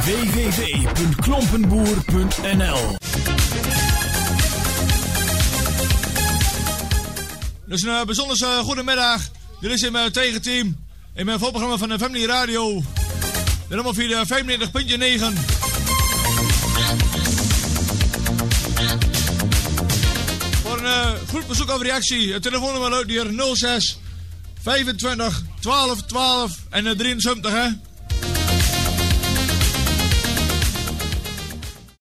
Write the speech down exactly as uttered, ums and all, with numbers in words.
w w w punt klompenboer punt n l. Dus een uh, bijzonder uh, goedemiddag. Dit is in mijn tegenteam. In mijn voorprogramma van de Family Radio. De nummer via de vijfennegentig punt negen. Voor een uh, goed bezoek of reactie. Het telefoonnummer luidt hier nul zes vijfentwintig twaalf twaalf en uh, drieënzeventig hè.